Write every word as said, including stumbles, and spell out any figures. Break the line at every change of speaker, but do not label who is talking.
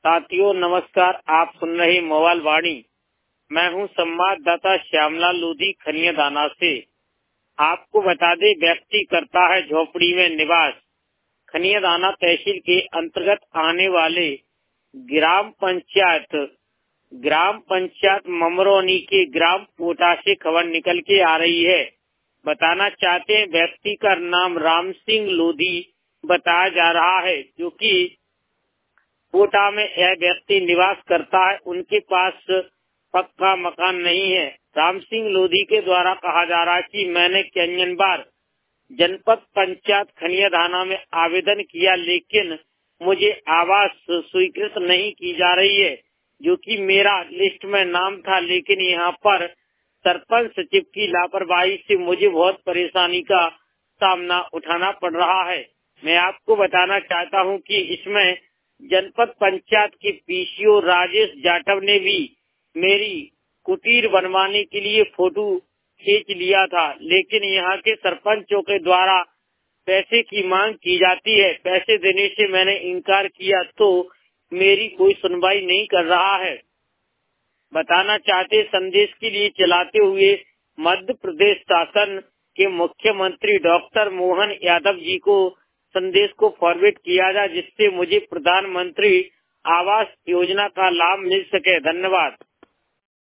साथियों नमस्कार, आप सुन रहे मोबाइल वाणी। मैं हूं संवाददाता श्यामलाल लोधी खनिया दाना से। आपको बता दे, व्यक्ति करता है झोपड़ी में निवास। खनिया दाना तहसील के अंतर्गत आने वाले ग्राम पंचायत ग्राम पंचायत ममरोनी के ग्राम पोटा से खबर निकल के आ रही है। बताना चाहते हैं, व्यक्ति का नाम राम सिंह लोधी बताया जा रहा है, जो कि कोटा में यह व्यक्ति निवास करता है। उनके पास पक्का मकान नहीं है। राम सिंह लोधी के द्वारा कहा जा रहा है कि मैंने कई बार जनपद पंचायत खनिया दाना में आवेदन किया, लेकिन मुझे आवास स्वीकृत नहीं की जा रही है, जो कि मेरा लिस्ट में नाम था। लेकिन यहाँ पर सरपंच सचिव की लापरवाही से मुझे बहुत परेशानी का सामना उठाना पड़ रहा है। मैं आपको बताना चाहता हूँ कि इसमें जनपद पंचायत के पीसीओ राजेश जाटव ने भी मेरी कुटीर बनवाने के लिए फोटो खींच लिया था, लेकिन यहाँ के सरपंचों के द्वारा पैसे की मांग की जाती है। पैसे देने से मैंने इनकार किया तो मेरी कोई सुनवाई नहीं कर रहा है। बताना चाहते, संदेश के लिए चलाते हुए मध्य प्रदेश शासन के मुख्यमंत्री डॉक्टर मोहन यादव जी को संदेश को फॉरवर्ड किया जाए, जिससे मुझे प्रधानमंत्री आवास योजना का लाभ मिल सके। धन्यवाद।